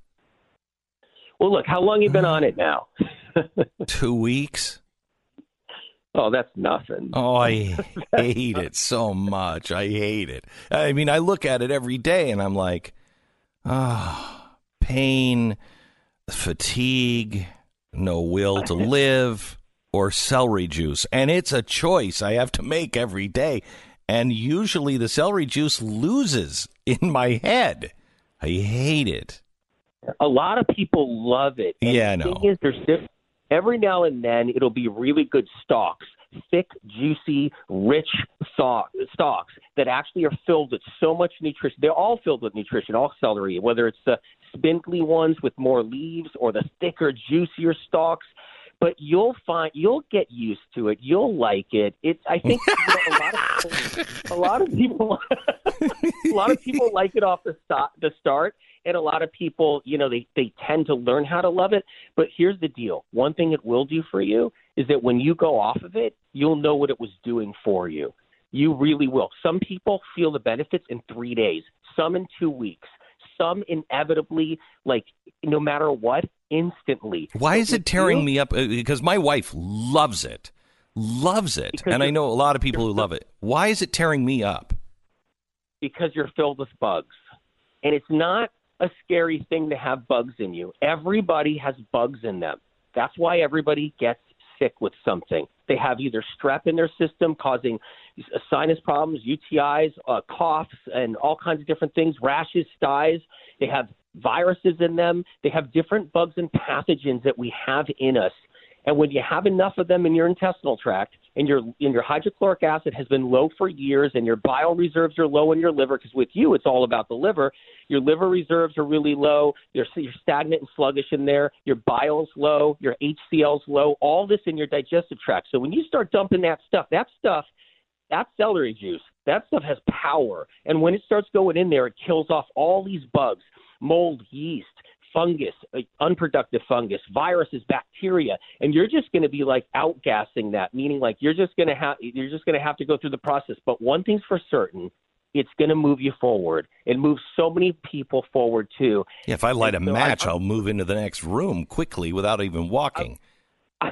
Well, look, how long have you been on it now? Two weeks. Oh, that's nothing. Oh, I hate it so much. I hate it. I mean, I look at it every day and I'm like, ah, oh, pain, fatigue, no will to live, or celery juice. And it's a choice I have to make every day. And usually the celery juice loses in my head. I hate it. A lot of people love it. And yeah, the no. thing is, there's different. Every now and then, it'll be really good stalks, thick, juicy, rich stalks that actually are filled with so much nutrition. They're all filled with nutrition, all celery, whether it's the spindly ones with more leaves or the thicker, juicier stalks. But you'll find you'll get used to it. You'll like it. It's I think you know, a lot of people, a lot of people, a lot of people like it off the start, the start. And a lot of people, you know, they, they tend to learn how to love it. But here's the deal. One thing it will do for you is that when you go off of it, you'll know what it was doing for you. You really will. Some people feel the benefits in three days, some in two weeks, some inevitably, like no matter what, instantly. Why is it tearing me up? Because my wife loves it, loves it. Because and I know a lot of people who love it. Why is it tearing me up? Because you're filled with bugs. And it's not a scary thing to have bugs in you. Everybody has bugs in them. That's why everybody gets sick with something. They have either strep in their system causing sinus problems, U T Is, uh, coughs, and all kinds of different things, rashes, styes. They have viruses in them. They have different bugs and pathogens that we have in us. And when you have enough of them in your intestinal tract, and your and your hydrochloric acid has been low for years, and your bile reserves are low in your liver, because with you it's all about the liver. Your liver reserves are really low. You're, you're stagnant and sluggish in there. Your bile's low. Your H C L's low. All this in your digestive tract. So when you start dumping that stuff, that stuff, that celery juice, that stuff has power. And when it starts going in there, it kills off all these bugs, mold, yeast, fungus, unproductive fungus, viruses, bacteria, and you're just going to be like outgassing that, meaning like you're just going to have you're just going to have to go through the process. But one thing's for certain, it's going to move you forward. It moves so many people forward too. Yeah, if I light and a so match, I, I'll move into the next room quickly without even walking. I,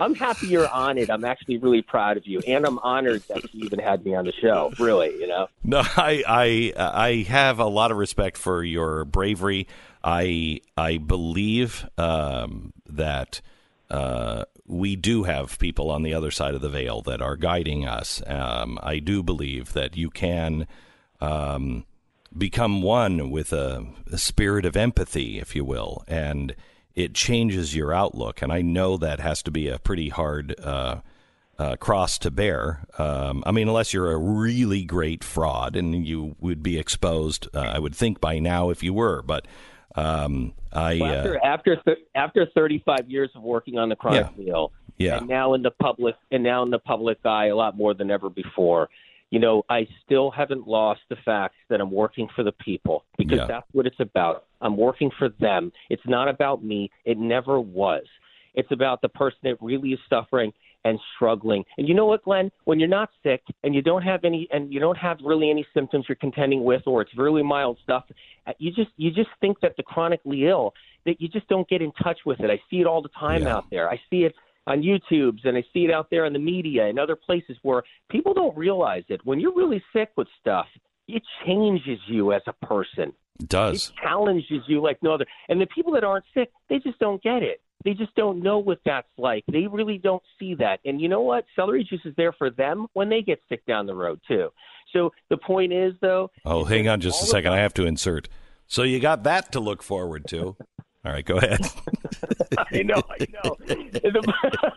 I'm happy you're on it. I'm actually really proud of you, and I'm honored that you even had me on the show. Really, you know. No, I I I have a lot of respect for your bravery. I I believe um, that uh, we do have people on the other side of the veil that are guiding us. Um, I do believe that you can um, become one with a, a spirit of empathy, if you will, and it changes your outlook. And I know that has to be a pretty hard uh, uh, cross to bear. Um, I mean, unless you're a really great fraud, and you would be exposed, uh, I would think by now if you were, but. Um, I well, after uh, after, th- after thirty-five years of working on the chronic yeah, wheel, yeah. and now in the public and now in the public eye a lot more than ever before, you know, I still haven't lost the fact that I'm working for the people, because yeah. that's what it's about. I'm working for them. It's not about me. It never was. It's about the person that really is suffering and struggling. And you know what, Glenn? When you're not sick and you don't have any, and you don't have really any symptoms you're contending with, or it's really mild stuff, you just you just think that the chronically ill, that you just don't get in touch with it. I see it all the time yeah. out there. I see it on YouTubes, and I see it out there in the media and other places where people don't realize it. When you're really sick with stuff, it changes you as a person. It does. It challenges you like no other. And the people that aren't sick, they just don't get it. They just don't know what that's like. They really don't see that. And you know what? Celery juice is there for them when they get sick down the road, too. So the point is, though. Oh, hang on just a second. I have to insert. So you got that to look forward to. All right, go ahead. I know, I know. The,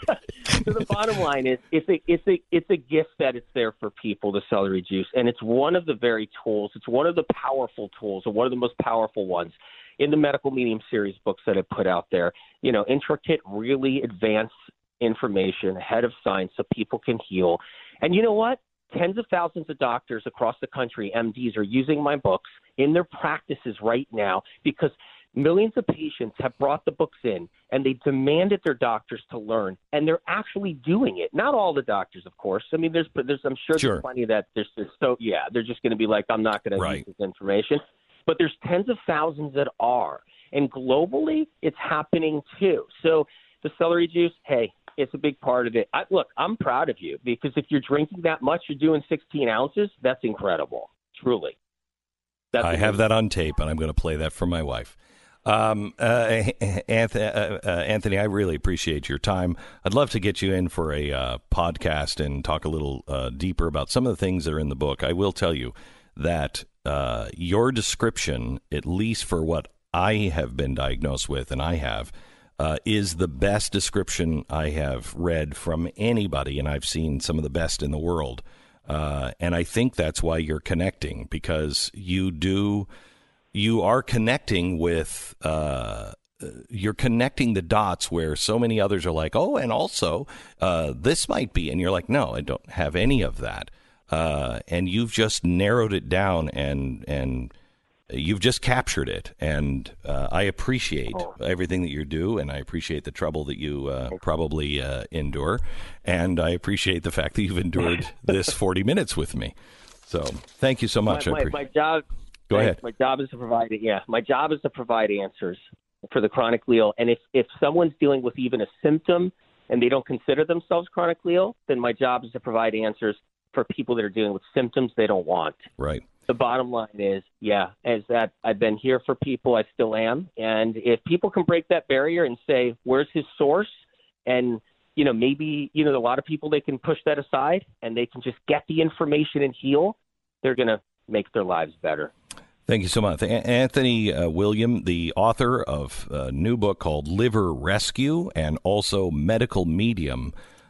so the bottom line is, it's a, it's a, it's a gift that it's there for people, the celery juice, and it's one of the very tools. It's one of the powerful tools, or one of the most powerful ones in the Medical Medium series books that I put out there. You know, intricate, really advanced information ahead of science so people can heal. And you know what? Tens of thousands of doctors across the country, M Ds, are using my books in their practices right now, because millions of patients have brought the books in and they demanded their doctors to learn, and they're actually doing it. Not all the doctors, of course. I mean, there's, there's I'm sure, sure. there's plenty that there's, there's so yeah, they're just going to be like, I'm not going right. to use this information. But there's tens of thousands that are, and globally, it's happening too. So the celery juice, hey, it's a big part of it. I, look, I'm proud of you, because if you're drinking that much, you're doing sixteen ounces. That's incredible, truly. That's I amazing. have that on tape, and I'm going to play that for my wife. Um, uh, Anthony, uh, uh, Anthony, I really appreciate your time. I'd love to get you in for a uh, podcast and talk a little uh, deeper about some of the things that are in the book. I will tell you that uh, your description, at least for what I have been diagnosed with, and I have, uh, is the best description I have read from anybody, and I've seen some of the best in the world. Uh, and I think that's why you're connecting, because you do... You are connecting with, uh, you're connecting the dots where so many others are like, oh, and also uh, this might be. And you're like, no, I don't have any of that. Uh, and you've just narrowed it down, and and you've just captured it. And uh, I appreciate oh. everything that you do, and I appreciate the trouble that you uh, probably uh, endure. And I appreciate the fact that you've endured this forty minutes with me. So thank you so much. My, my, I pre- my job... Go ahead. My job is to provide yeah. My job is to provide answers for the chronically ill. And if, if someone's dealing with even a symptom and they don't consider themselves chronically ill, then my job is to provide answers for people that are dealing with symptoms they don't want. Right. The bottom line is, yeah, is that I've been here for people. I still am. And if people can break that barrier and say, where's his source? And, you know, maybe, you know, a lot of people, they can push that aside and they can just get the information and heal. They're going to make their lives better. Thank you so much. Anthony uh, William, the author of a new book called Liver Rescue and also Medical Medium.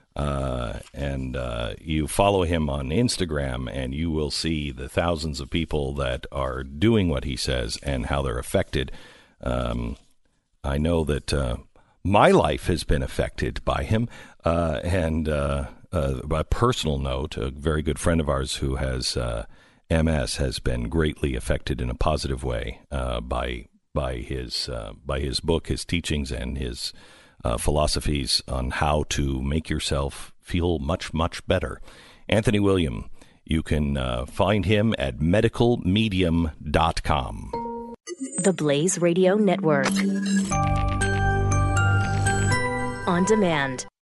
Uh, and uh, you follow him on Instagram, and you will see the thousands of people that are doing what he says and how they're affected. Um, I know that uh, my life has been affected by him. Uh, and uh, uh, by a personal note, a very good friend of ours who has uh, M S has been greatly affected in a positive way uh, by by his uh, by his book, his teachings, and his uh, philosophies on how to make yourself feel much, much better. Anthony William, you can uh, find him at medical medium dot com. The Blaze Radio Network. On demand.